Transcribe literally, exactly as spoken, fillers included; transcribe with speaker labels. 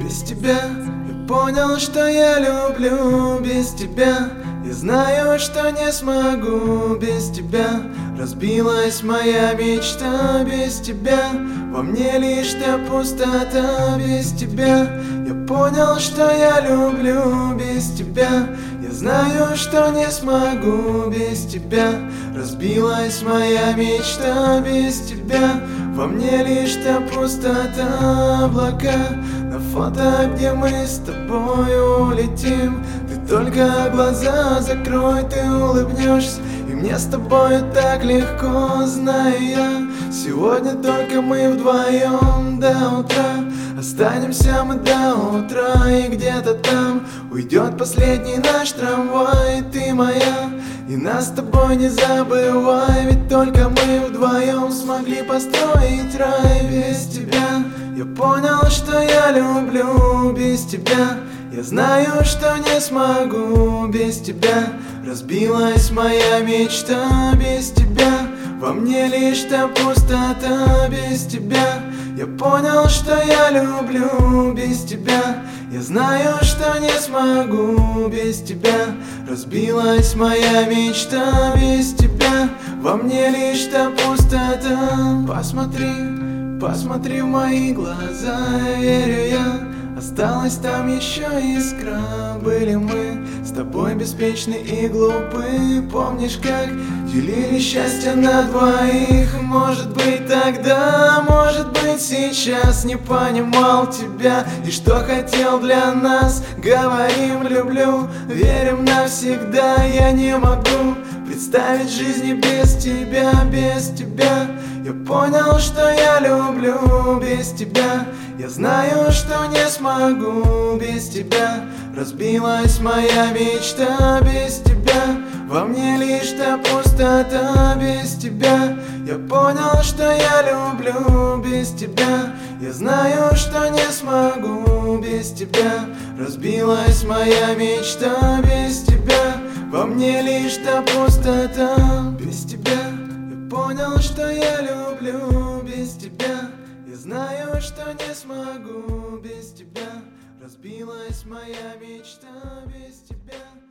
Speaker 1: Без тебя я понял, что я люблю. Без тебя я знаю, что не смогу. Без тебя разбилась моя мечта. Без тебя во мне лишь та пустота. Без тебя я понял, что я люблю. Без тебя я знаю, что не смогу. Без тебя разбилась моя мечта. Без тебя во мне лишь та пустота. Облака на фото, где мы с тобой улетим. Ты только глаза закрой, ты улыбнешься, и мне с тобой так легко, знаю я. Сегодня только мы вдвоем до утра. Останемся мы до утра, и где-то там уйдет последний наш трамвай. Ты моя, и нас с тобой не забывай, ведь только мы вдвоем смогли построить рай. Без тебя я понял, что я люблю. Без тебя я знаю, что не смогу. Без тебя разбилась моя мечта. Без тебя во мне лишь та пустота. Без тебя я понял, что я люблю. Без тебя я знаю, что не смогу. Без тебя разбилась моя мечта. Без тебя во мне лишь та пустота. Посмотри, посмотри в мои глаза, верю я, осталась там еще искра. Были мы с тобой беспечны и глупы. Помнишь, как делили счастье на двоих? Может быть тогда, может быть сейчас не понимал тебя и что хотел для нас. Говорим люблю, верим навсегда. Я не могу представить жизни без тебя. Без тебя я понял, что я люблю. Без тебя я знаю, что не смогу. Без тебя разбилась моя мечта. Без тебя во мне лишь та пустота. Без тебя я понял, что я люблю. Без тебя я знаю, что не смогу. Без тебя разбилась моя мечта. Без тебя во мне лишь та пустота. Без тебя я понял, что я люблю. Без тебя я знаю, что не смогу. Без тебя разбилась моя мечта. Без тебя